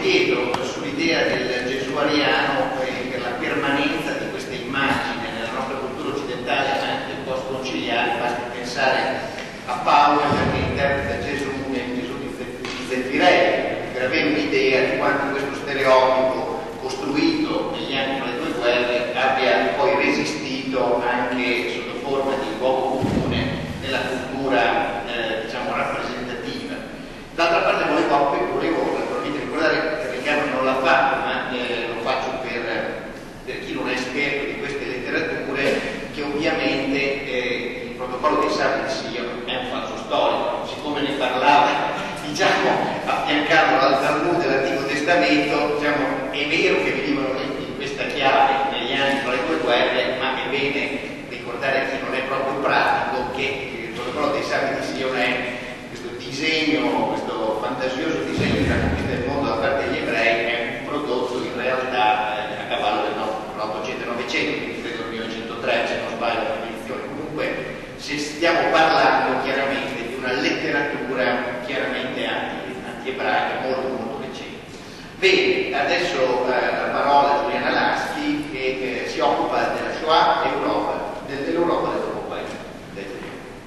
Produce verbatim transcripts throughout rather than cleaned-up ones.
congedo sull'idea del gesuariano e per la permanenza di questa immagine nella nostra cultura occidentale anche post-conciliare. Basti pensare a Paolo che interpreta Gesù nel Gesù di Zeffirelli, per avere un'idea di quanto questo stereotipo costruito negli anni tra le due guerre abbia poi resistito anche sotto forma di luogo comune nella cultura eh, diciamo rappresentativa. D'altra parte volevo, volevo naturalmente ricordare che Riccardo non l'ha fatto, ma eh, lo faccio per, per chi non è esperto di queste letterature, che ovviamente eh, il protocollo dei Sabbi di Sion è un falso storico, siccome ne parlava diciamo affiancato al Talmud dell'Antico Testamento. Diciamo, è vero che venivano letti in questa chiave negli anni tra le due guerre, ma è bene ricordare a chi non è proprio pratico che il protocollo dei Sabbi di Sion è questo disegno, questo fantasioso disegno della conquista del mondo da parte degli ebrei, è un prodotto in realtà eh, a cavallo dell'Ottocento e Novecento, quindi credo nel millenovecentotre, se non sbaglio la definizione. Comunque se stiamo parlando chiaramente di una letteratura chiaramente anti, anti-ebraica molto molto recente. Bene, adesso eh, la parola a Giuliana Laschi che eh, si occupa della Shoah Europa, dell'Europa del dopoguerra. Grazie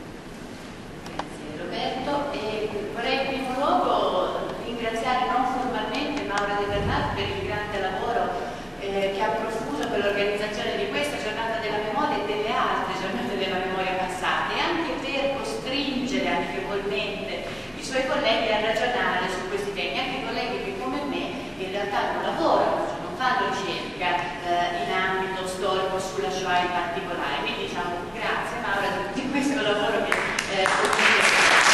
Roberto, e vorrei in primo luogo ringraziare non formalmente Maura De Bernardo per il grande lavoro eh, che ha profuso per l'organizzazione di questa giornata della memoria e delle altre giornate della memoria passate, e anche per costringere amichevolmente i suoi colleghi a ragionare su questi temi, anche colleghi che come me in realtà non lavorano, cioè non fanno ricerca eh, in ambito storico sulla Shoah in particolare. Quindi diciamo grazie Maura di questo lavoro che eh,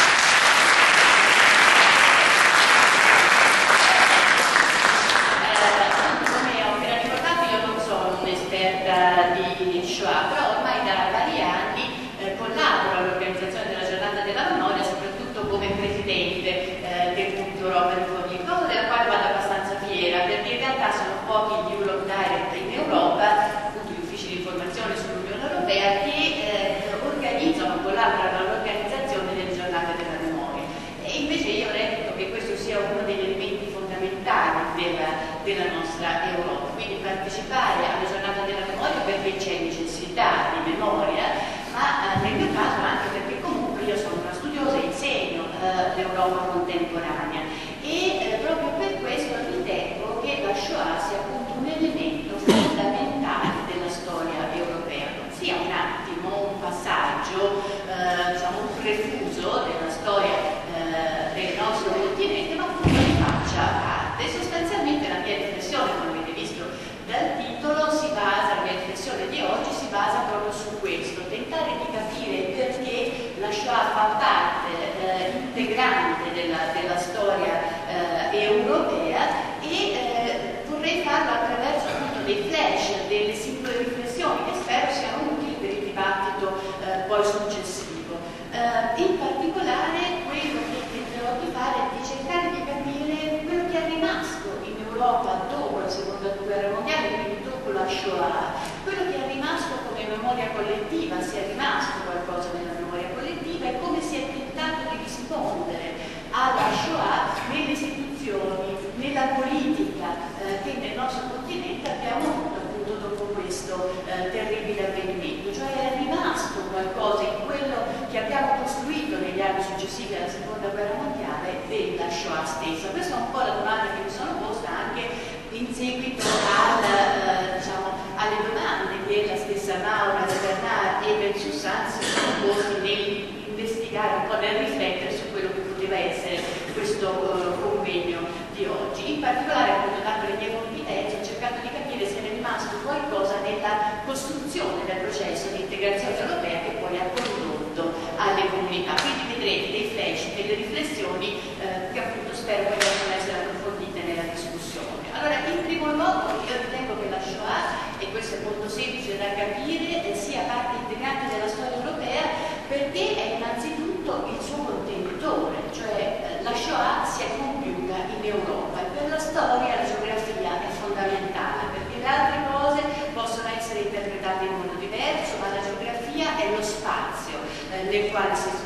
di Shoah, però ormai da vari anni eh, collaboro all'organizzazione della giornata della memoria, soprattutto come presidente eh, del punto Europa di Forlì, cosa della quale vado abbastanza fiera, perché in realtà sono pochi gli Europe Direct in Europa, appunto gli uffici di informazione sull'Unione Europea, che eh, organizzano, collaborano all'organizzazione delle giornate della memoria. E invece io reputo che questo sia uno degli elementi fondamentali della, della nostra Europa, quindi partecipare alla giornata della memoria perché c'è necessità di memoria, ma eh, nel mio caso anche perché comunque io sono una studiosa e insegno eh, l'Europa contemporanea e eh, proprio per questo ritengo che la Shoah sia appunto un elemento fondamentale della storia europea, non sia un attimo, un passaggio, eh, diciamo un refuso della storia eh, del nostro continente, ma appunto ne faccia parte. Sostanzialmente la mia riflessione, come avete visto dal titolo, si basa, la mia riflessione di oggi si basa proprio su questo, tentare di capire perché la Shoah fa parte eh, integrante della, della storia eh, europea e eh, vorrei farlo attraverso appunto dei flash, delle singole riflessioni che spero siano utili per il dibattito eh, poi successivo. Eh, in particolare quello che tenterò di fare è di cercare di capire quello che è rimasto in Europa dopo la seconda guerra mondiale, quindi dopo la Shoah, quello che è rimasto come memoria collettiva, se è rimasto qualcosa nella memoria collettiva e come si è tentato di rispondere alla Shoah nelle istituzioni, nella politica eh, che nel nostro continente abbiamo avuto appunto dopo questo eh, terribile avvenimento, cioè è rimasto qualcosa in quello che abbiamo costruito negli anni successivi alla seconda guerra mondiale della Shoah stessa. Questa è un po' la domanda che mi sono posta anche in seguito al, eh, diciamo, alle domande che la stessa Maura De Bernardo e Ben Sussan si sono posti nell'investigare un po', nel riflettere su quello che poteva essere questo uh, convegno di oggi. In particolare, appunto, dato le mie competenze, ho cercato di capire se è rimasto qualcosa nella costruzione del processo di integrazione europea che poi ha condotto alle comunità. Quindi vedrete dei flash, delle riflessioni eh, che appunto spero possano essere approfondite nella discussione. Allora, in primo luogo io ritengo che la Shoah, e questo è molto semplice da capire, eh, sia parte integrante della storia europea perché è innanzitutto il suo contenitore, cioè eh, la Shoah si è compiuta in Europa e per la storia la geografia è fondamentale perché le altre cose possono essere interpretate in modo diverso, ma la geografia è lo spazio eh, nel quale si svolge.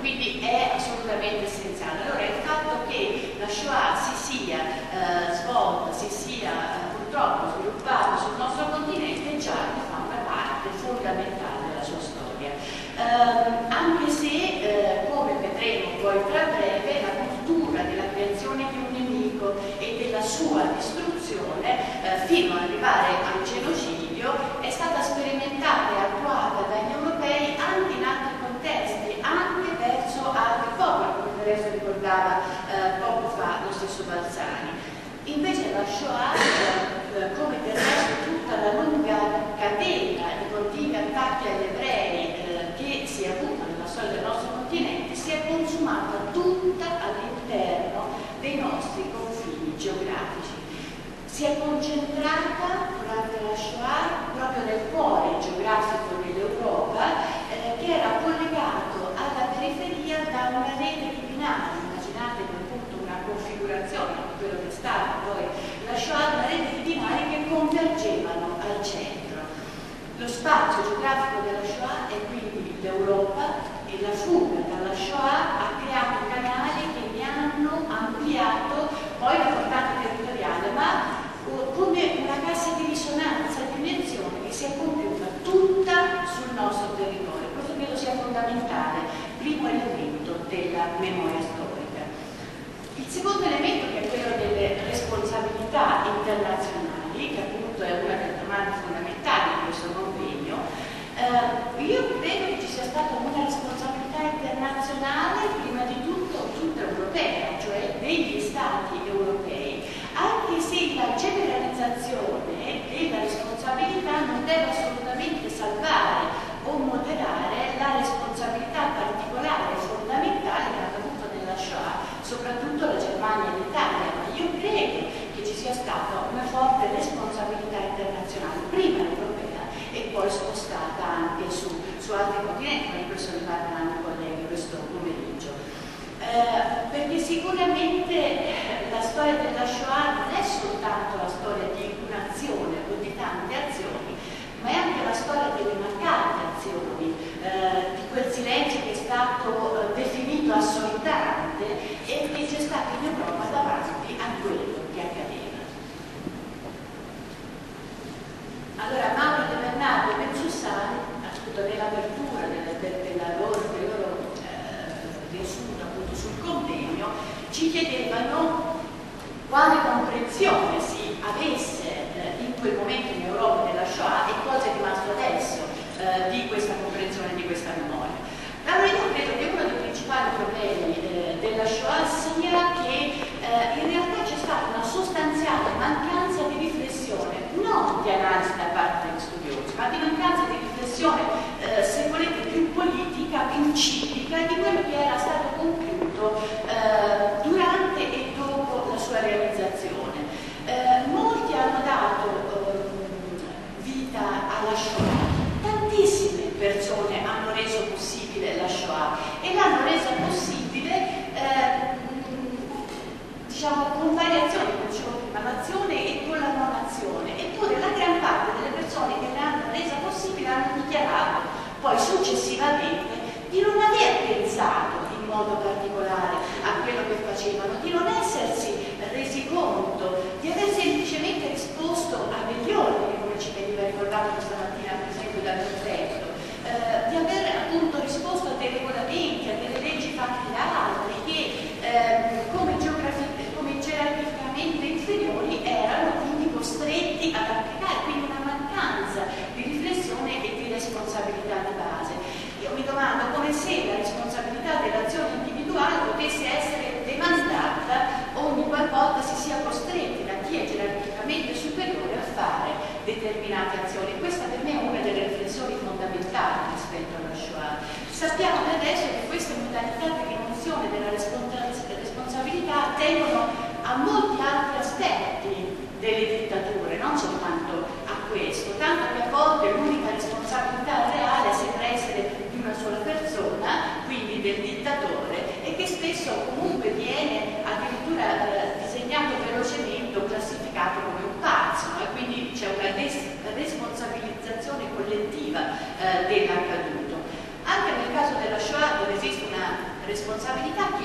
quindi è assolutamente essenziale. Allora il fatto che la Shoah si sia eh, svolta, si sia eh, purtroppo sviluppata sul nostro continente già ne fa una parte fondamentale della sua storia, eh, anche se eh, come vedremo poi tra breve la cultura della creazione di un nemico e della sua distruzione eh, fino ad arrivare al genocidio è stata sperimentata e attuata dagli europei anche in altri contesti, anche verso altri popoli, come per esempio ricordava eh, poco fa lo stesso Balzani. Invece la Shoah, eh, come del resto tutta la lunga catena di continui attacchi agli ebrei eh, che si è avuta nella storia del nostro continente, si è consumata tutta all'interno dei nostri confini geografici. Si è concentrata durante la Shoah proprio nel cuore geografico dell'Europa, eh, che era collegato alla periferia da una rete di binari. Immaginate appunto una configurazione, quello che è stato poi la Shoah, una rete di binari che convergevano al centro. Lo spazio geografico della Shoah è quindi l'Europa, e la fuga dalla Shoah ha creato canali che ne hanno ampliato poi la portata territoriale, ma come una cassa di risonanza di un'azione che si è compiuta tutta sul nostro territorio. Questo credo sia fondamentale, primo elemento della memoria storica. Il secondo elemento, che è quello delle responsabilità internazionali, che appunto è una delle domande fondamentali di questo convegno, eh, io credo che ci sia stata una responsabilità internazionale, prima di tutto tutta europea, cioè degli Stati europei, anche se la generalizzazione della responsabilità non deve assolutamente salvare o moderare la responsabilità particolare e fondamentale che hanno avuto nella Shoah, soprattutto la Germania e l'Italia, ma io credo che ci sia stata una forte responsabilità internazionale, prima europea e poi spostata anche su, su altri continenti, ma di questo ne parleranno i colleghi questo pomeriggio. Eh, perché sicuramente la storia della Shoah non è soltanto la storia di un'azione o di tante azioni, ma è anche la storia delle mancate azioni, eh, di quel silenzio che è stato eh, definito assordante e che c'è stato in Europa davanti a quello che accadeva. Allora Mauro De Bernardo e Bensussani, appunto nell'apertura della, della loro, del loro eh, riassunto appunto sul convegno, ci chiedevano quale comprensione si avesse eh, in quel momento in Europa della Shoah e cosa è rimasto adesso eh, di questa comprensione, di questa memoria. Allora io credo che uno dei principali problemi eh, della Shoah sia che eh, in realtà c'è stata una sostanziale mancanza di riflessione, non di analisi da parte degli studiosi, ma di mancanza di riflessione, eh, se volete, più politica, più civica di quello che era stato compiuto eh, durante e dopo la sua realizzazione. Eh, molti hanno dato eh, vita alla Shoah, tantissime persone hanno reso possibile la Shoah e l'hanno resa possibile eh, diciamo con variazioni, come dicevo prima, l'azione e con la non azione, eppure la gran parte delle persone che l'hanno resa possibile hanno dichiarato poi successivamente di non aver pensato in modo particolare a quello che facevano, di non essersi resi conto, di aver semplicemente risposto a degli ordini, come ci veniva ricordato questa mattina per esempio dal prefetto, eh, di aver appunto risposto a dei regolamenti, a delle leggi fatte da altri che eh, come, come gerarchicamente inferiori erano quindi costretti ad applicare, quindi una mancanza di riflessione e di responsabilità di base. Io mi domando come se la responsabilità dell'azione individuale potesse essere demandata ogni qualvolta si sia costretti da chi è gerarchicamente superiore a fare determinate azioni. Questa per me è una delle riflessioni fondamentali rispetto alla Shoah. Sappiamo adesso che queste modalità di rimozione della responsabilità tengono a molti altri aspetti delle dittature, non soltanto a questo, tanto che a volte l'unica responsabilità reale sembra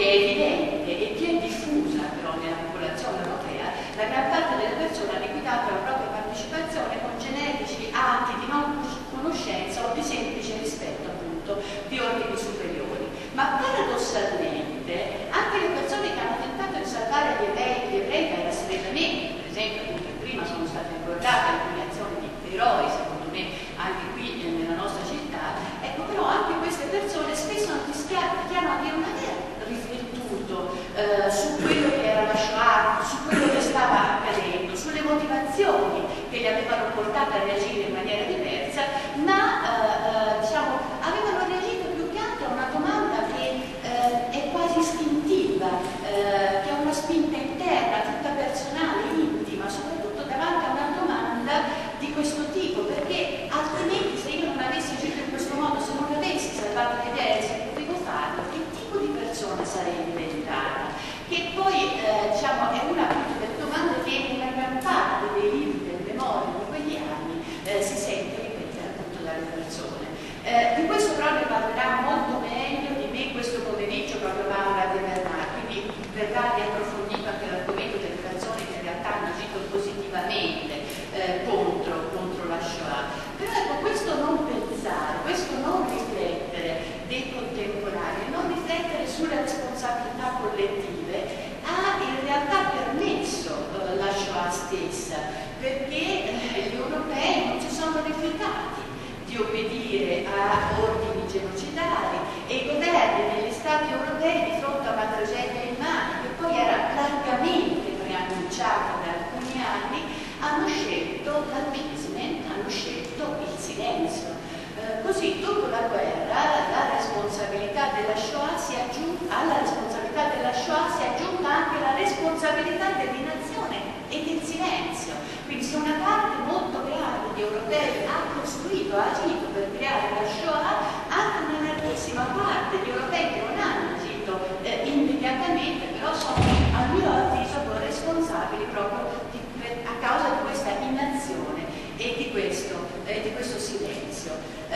che è evidente e che è diffusa però nella popolazione europea, la gran parte delle persone ha liquidato la propria partecipazione con generici atti di non conoscenza o di semplice rispetto appunto di ordini superiori. Ma paradossalmente anche le persone che hanno tentato di salvare gli ebrei, gli ebrei da rastrellamenti, per esempio appunto prima sono state ricordate alcune azioni di eroi, secondo me anche qui eh, nella nostra città, ecco, però anche queste persone spesso non dichiarano di non aver riflettuto eh, su quello che era la Shoah, su quello che stava accadendo, sulle motivazioni che li avevano portato a reagire in maniera diversa, ma eh, eh, diciamo, avevano reagito più che altro a una domanda che eh, è quasi istintiva, eh, che ha una spinta interna, tutta personale, intima, soprattutto davanti a una domanda di questo tipo, perché altrimenti se io non avessi agito in questo modo, se non avessi salvato le idee, se potevo farlo, che tipo di persona sarei diventata? Che poi eh, diciamo, è una delle domande che una gran parte dei libri delle memorie di quegli anni eh, si sente ripetere appunto dalle persone. Eh, di questo però ne parlerà molto meglio di me questo pomeriggio proprio Maura De Bernard, quindi verrà riapprofondito anche l'argomento delle persone che in realtà hanno agito positivamente eh, contro, contro la Shoah. Però ecco, questo non pensare, questo non riflettere dei contemporanei, non riflettere sulle responsabilità collettive ha in realtà permesso eh, la Shoah stessa, perché eh, gli europei non si sono rifiutati di obbedire a ordini genocidari e i governi degli stati europei di fronte a una tragedia immane che poi era largamente preannunciata da alcuni anni hanno scelto l'appeasement, hanno scelto il silenzio. Eh, così dopo la guerra la responsabilità della Shoah si è aggiunta, alla responsabilità della Shoah si è aggiunta anche la responsabilità dell'inazione e del silenzio. Quindi se una parte molto grande di europei ha costruito, ha agito per creare la Shoah, anche una larghissima parte di europei che non hanno agito eh, immediatamente, però sono a mio avviso responsabili proprio di, a causa di questa inazione e di questo, eh, di questo silenzio.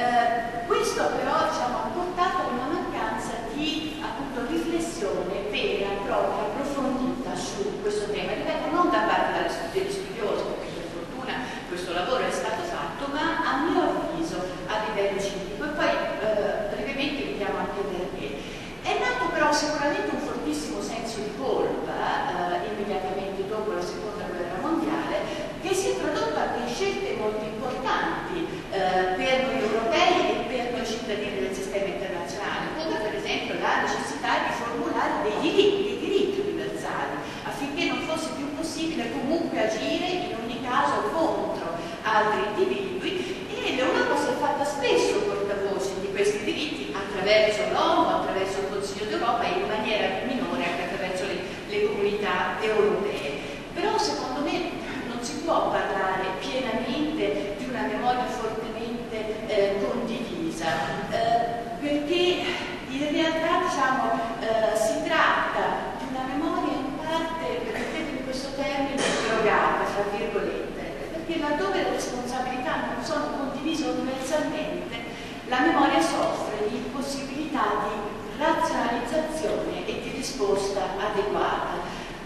Eh, questo però diciamo, ha portato a una mancanza di appunto, riflessione vera, propria, approfondita su questo tema. Ripeto, non da parte degli studiosi, perché per fortuna questo lavoro è stato fatto, ma a mio avviso a livello scientifico. E poi eh, brevemente vediamo anche perché. È nato però sicuramente un fortissimo senso di colpa eh, immediatamente dopo la seconda guerra mondiale, che si è tradotto anche in scelte molto importanti eh, per noi europei e per noi cittadini del sistema internazionale, come per esempio la necessità di formulare dei diritti, dei diritti universali, affinché non fosse più possibile comunque agire in ogni caso contro altri individui, e l'Europa si è fatta spesso portavoce di questi diritti attraverso l'ONU, attraverso il Consiglio d'Europa e in maniera minore anche attraverso le, le comunità europee. Però secondo me non si può parlare pienamente di una memoria fortemente eh, condivisa, eh, perché in realtà diciamo, eh, si tratta di una memoria in parte, permettetemi questo termine, drogata, tra virgolette, perché laddove le responsabilità non sono condivise universalmente, la memoria soffre di impossibilità di razionalizzazione e di risposta adeguata.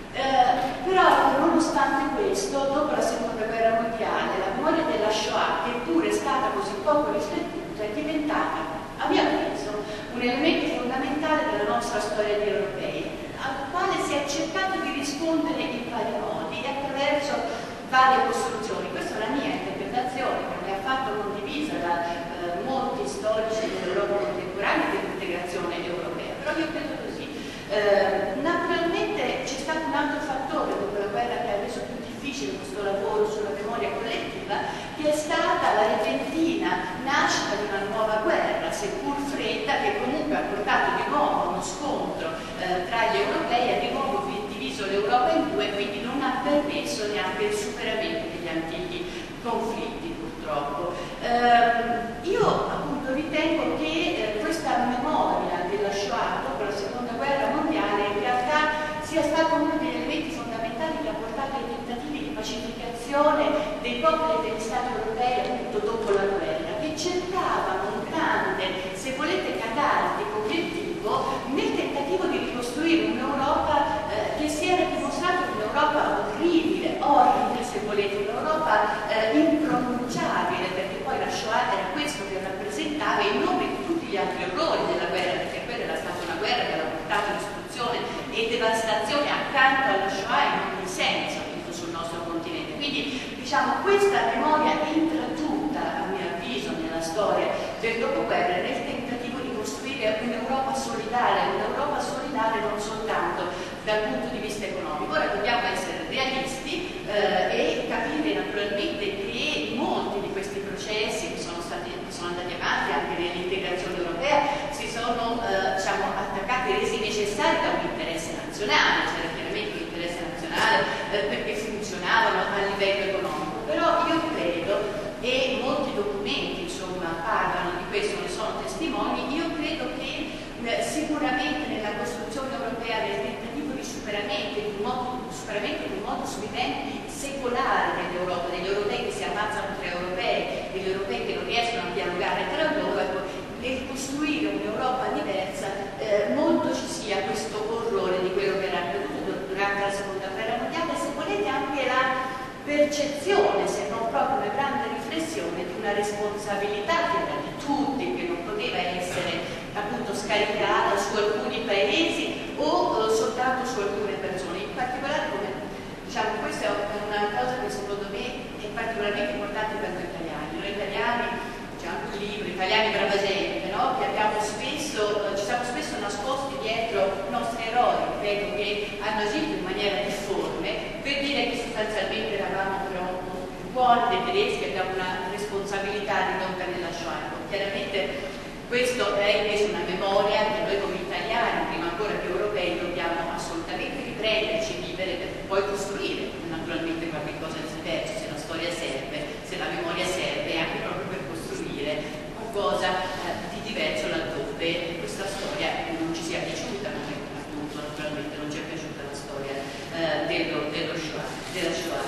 Eh, però nonostante questo, dopo la seconda guerra mondiale, la memoria della Shoah, che pure è stata così poco riflettuta, è diventata, a mio avviso, un elemento fondamentale della nostra storia di europei, al quale si è cercato di rispondere in vari modi e attraverso varie costruzioni. Questa è la mia interpretazione, che non è affatto condivisa da eh, molti storici dell'Europa contemporanea e dell'integrazione europea, però io credo così. Eh, naturalmente c'è stato un altro fattore dopo la guerra che ha reso più difficile questo lavoro sulla memoria collettiva, che è stata la repentina nascita di una nuova guerra, seppur fredda, che comunque ha portato di nuovo uno scontro eh, tra gli europei, ha di nuovo diviso l'Europa in due, quindi non ha permesso neanche il superamento degli antichi conflitti, purtroppo. Eh, io appunto ritengo che eh, questa memoria della Shoah dopo la seconda guerra mondiale in realtà sia stato uno degli elementi fondamentali che ha portato ai tentativi di pacificazione dei popoli e degli stati europei appunto dopo la guerra, che cercavano un grande, se volete, catartico obiettivo nel tentativo di ricostruire del dopoguerra nel tentativo di costruire un'Europa solidale, un'Europa solidale non soltanto dal punto di vista economico. Ora dobbiamo essere realisti eh, e capire naturalmente che molti di questi processi che sono, stati, che sono andati avanti anche nell'integrazione europea si sono eh, diciamo, attaccati, resi necessari da un interesse nazionale, c'era chiaramente un interesse nazionale eh, perché funzionavano a livello economico, però io credo, e molti documenti insomma parlano di questo, ne sono testimoni, io credo che eh, sicuramente nella costruzione europea, nel tentativo di superamento di un modo, superamento di un modus vivendi secolare dell'Europa, degli europei che si ammazzano tra europei, degli europei che non riescono a dialogare tra loro, ecco, nel costruire un'Europa diversa eh, molto ci sia questo orrore di quello che era accaduto durante la seconda guerra mondiale, se volete anche la percezione, se non proprio una grande riflessione di una responsabilità che era di tutti, che non poteva essere appunto scaricata su alcuni paesi o eh, soltanto su alcune persone. In particolare, come diciamo, questa è una cosa che secondo me è particolarmente importante per noi italiani. Noi italiani, c'è anche un libro, Italiani brava gente, no? Che abbiamo spesso, ci siamo spesso nascosti dietro i nostri eroi, credo, che hanno agito in maniera difforme, per dire che sostanzialmente eravamo però buoni dei tedeschi, abbiamo una responsabilità ridotta nella Shoah. Chiaramente questo è invece una memoria che noi come italiani, prima ancora che europei, dobbiamo assolutamente riprenderci, vivere per poi costruire naturalmente qualche cosa di diverso, se la storia serve, se la memoria serve, anche proprio per costruire qualcosa eh, di diverso laddove questa storia non ci sia piaciuta, ma appunto naturalmente non ci è piaciuta la storia eh, dello, dello Shoah, della Shoah.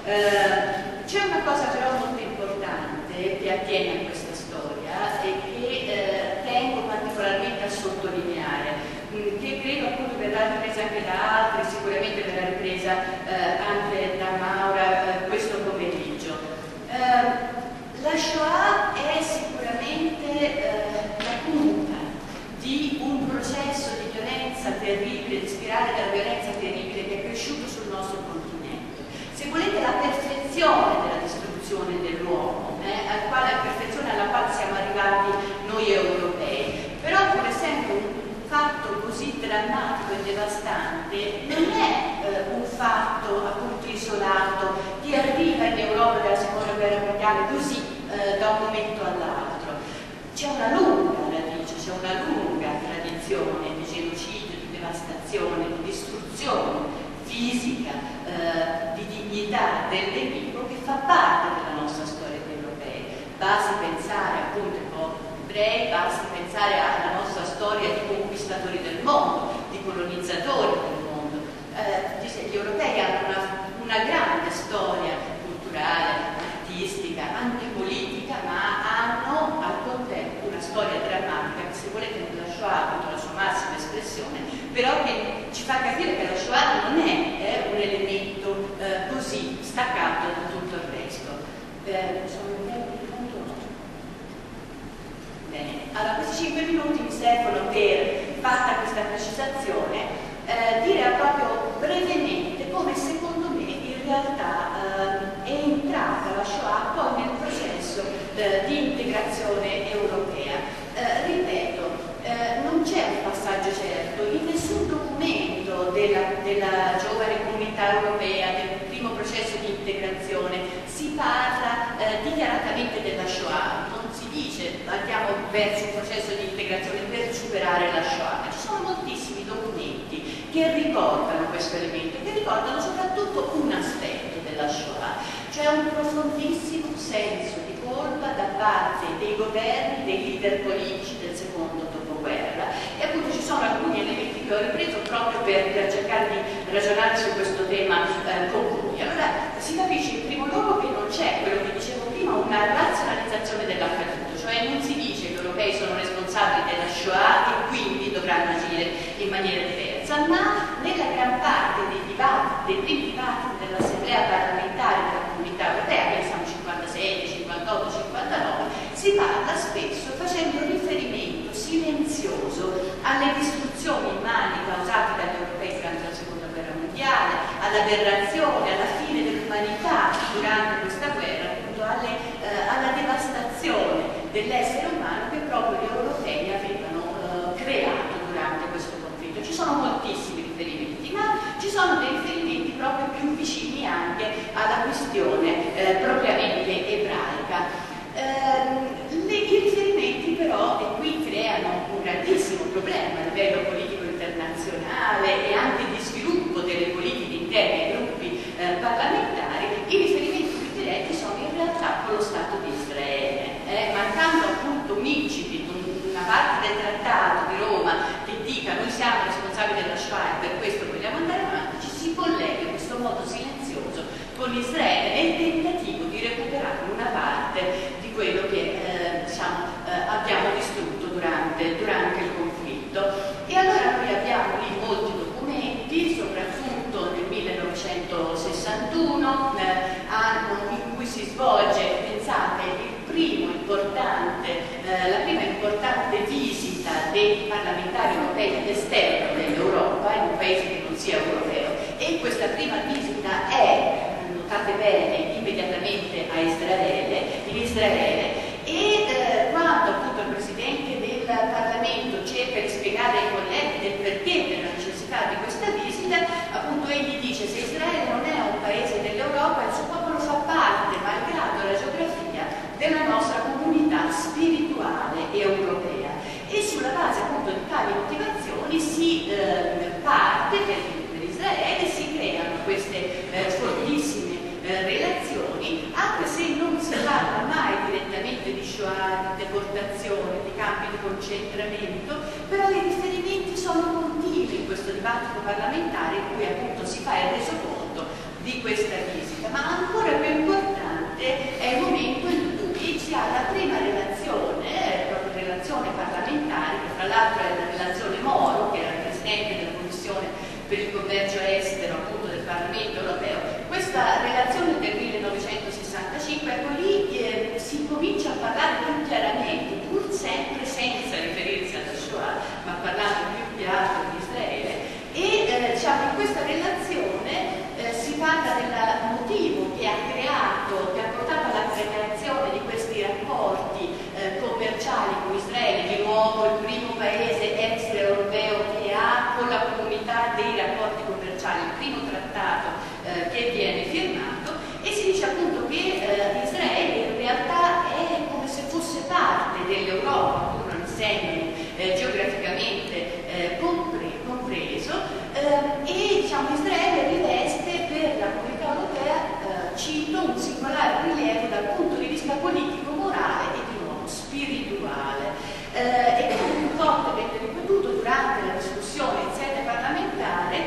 Eh, c'è una cosa però molto importante che attiene a questa storia e che eh, tengo particolarmente a sottolineare, mh, che credo appunto verrà ripresa anche da altri, sicuramente verrà ripresa eh, anche da Maura eh, questo pomeriggio. Eh, la Shoah è sicuramente eh, la punta di un processo di violenza terribile, di spirale della violenza terribile che è cresciuto sul nostro continente. Se volete, la perfezione della distruzione dell'uomo, eh, al quale, la perfezione alla quale siamo arrivati noi europei. Però, pur essendo un fatto così drammatico e devastante, non è eh, un fatto appunto isolato che arriva in Europa dalla seconda guerra mondiale così eh, da un momento all'altro. C'è una lunga radice, c'è una lunga tradizione di genocidio, di devastazione, di distruzione fisica, eh, di dignità del nemico che fa parte della nostra storia di europei. Basti pensare appunto ai popoli ebrei, basti pensare alla nostra storia di conquistatori del mondo, di colonizzatori del mondo. Eh, gli europei hanno una, una grande storia culturale, artistica, anche politica, ma hanno al contempo una storia drammatica che, se volete, nella Shoah ha avuto la sua massima espressione, però che ci fa capire che la Shoah non è eh, un elemento eh, così staccato da tutto il resto. Eh, sono in tempo di conto? Bene, allora questi cinque minuti mi servono per, fatta questa precisazione, eh, dire proprio brevemente come secondo me in realtà eh, è entrata la Shoah poi nel processo eh, di integrazione europea. Eh, ripeto, eh, non c'è un passaggio certo, in nessun documento della, della giovane comunità europea, del primo processo di integrazione, si parla eh, dichiaratamente della Shoah, non si dice andiamo verso un processo di integrazione per superare la Shoah. Ci sono moltissimi documenti che ricordano questo elemento, che ricordano soprattutto un aspetto della Shoah, cioè un profondissimo senso di colpa da parte dei governi, dei leader politici del secondo dopoguerra. E appunto ci sono alcuni elementi che ho ripreso proprio per, per cercare di ragionare su questo tema eh, con voi. Allora si capisce in primo luogo che non c'è, quello che dicevo prima, una razionalizzazione dell'accaduto, cioè non si dice che gli europei sono responsabili della Shoah e quindi dovranno agire in maniera diversa, ma nella gran parte dei dibattiti, dei primi dibattiti dell'Assemblea parlamentare della Comunità Europea, che siamo cinquantasei, cinquantotto, cinquantanove, si parla spesso facendo riferimento silenzioso alle distruzioni immani causate dagli europei durante la seconda guerra mondiale, all'aberrazione, alla fine dell'umanità durante questa guerra, appunto alle, eh, alla devastazione dell'essere umano che proprio gli europei avevano eh, creato durante questo conflitto. Ci sono moltissimi riferimenti, ma ci sono dei riferimenti proprio più vicini anche alla questione eh, propriamente ebraica. Eh, le, I riferimenti però, e qui creano un grandissimo problema a livello politico internazionale e anche di sviluppo delle politiche interne ai gruppi eh, parlamentari, i riferimenti più diretti sono in realtà con lo Stato di Israele, eh, mancando appunto un incipit, una parte del trattato di Roma che dica noi siamo responsabili della Shoah e per questo vogliamo andare avanti, ci si collega in questo modo silenzioso con Israele nel tentativo di recuperare una parte di quello che eh, diciamo, eh, abbiamo distrutto durante, durante il conflitto. E allora noi abbiamo lì molti documenti, soprattutto nel millenovecentosessantuno, eh, anno in cui si svolge, pensate, il primo importante, eh, la prima importante visita dei parlamentari europei all'esterno dell'Europa, in un paese che non sia europeo, e questa prima visita è, notate bene, immediatamente a Israele, in Israele, e eh, quando appunto il Presidente del Parlamento cerca di spiegare ai colleghi del perché, della necessità di questa visita, appunto egli dice: se Israele non è un paese dell'Europa, il suo popolo fa parte, malgrado la geografia, della nostra comunità spirituale europea. E sulla base appunto di tali motivazioni si eh, parte per, per Israele, si creano queste eh, fortissime eh, relazioni, anche se non si parla mai direttamente di Shoah, di deportazione, di campi di concentramento, però i riferimenti sono continui in questo dibattito parlamentare in cui appunto si fa il resoconto di questa visita. Ma ancora più importante è il momento in cui si ha la prima relazione, eh, proprio relazione parlamentare, che tra l'altro è la relazione Moro, che era il Presidente della Commissione per il commercio estero appunto del Parlamento europeo. Questa relazione del millenovecentosessantacinque, ecco lì eh, si comincia a parlare più chiaramente, pur sempre senza riferirsi alla Shoah, ma parlando più che altro di Israele, e eh, diciamo, in questa relazione eh, si parla del motivo che ha creato, che ha portato alla creazione di questi rapporti eh, commerciali con Israele, di nuovo il primo paese extraeuropeo che ha con la comunità dei rapporti commerciali, il primo trattato eh, che viene firmato, e si dice appunto che eh, Israele in realtà è come se fosse parte dell'Europa, pur non essendo eh, geograficamente eh, compre, compreso, eh, e diciamo Israele riveste per la comunità europea, eh, cito, un singolare rilievo dal punto di vista politico, morale e di nuovo spirituale. Eh, e come più fortemente ripetuto durante la discussione in sede parlamentare,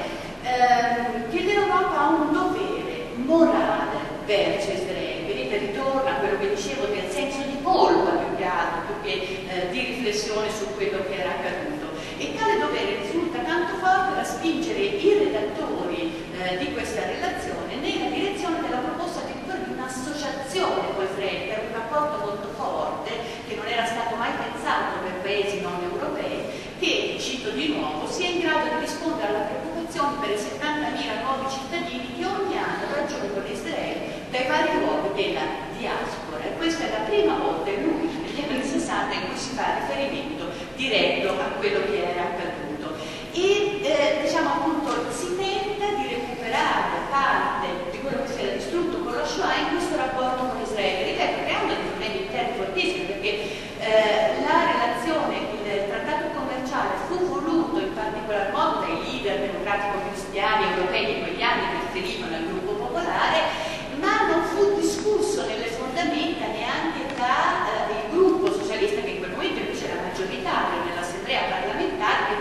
ehm, che l'Europa ha un dovere morale verso Israele. Vedete, ritorna a quello che dicevo del senso di colpa più che altro, più che eh, di riflessione su quello che era accaduto. E tale dovere risulta tanto forte da spingere i redattori eh, di questa relazione nella direzione della proposta addirittura di un'associazione con Israele, per un rapporto molto forte che non era stato mai pensato per paesi non europei, che, cito di nuovo, sia in grado di rispondere alla preoccupazione per i settantamila nuovi cittadini che ogni anno raggiungono Israele dai vari luoghi della diaspora. E questa è la prima volta, è l'unica negli anni sessanta, in cui si fa riferimento diretto a quello che era accaduto. E eh, diciamo appunto si tenta di recuperare parte di quello che si era distrutto con la Shoah in questo rapporto con Israele, ripeto, creando dei problemi interni fortissimi, perché eh, la relazione, il trattato commerciale fu voluto in particolar modo dai leader democratico-cristiani europei di quegli anni che riferivano al gruppo popolare, ma non fu discusso nelle fondamenta neanche da eh, il gruppo socialista, che in quel momento invece era maggioritario nell'assemblea parlamentare, che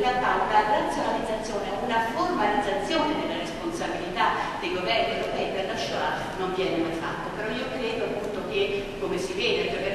realtà una razionalizzazione, una formalizzazione della responsabilità dei governi europei per la Shoah non viene mai fatta. Però io credo appunto che, come si vede attraverso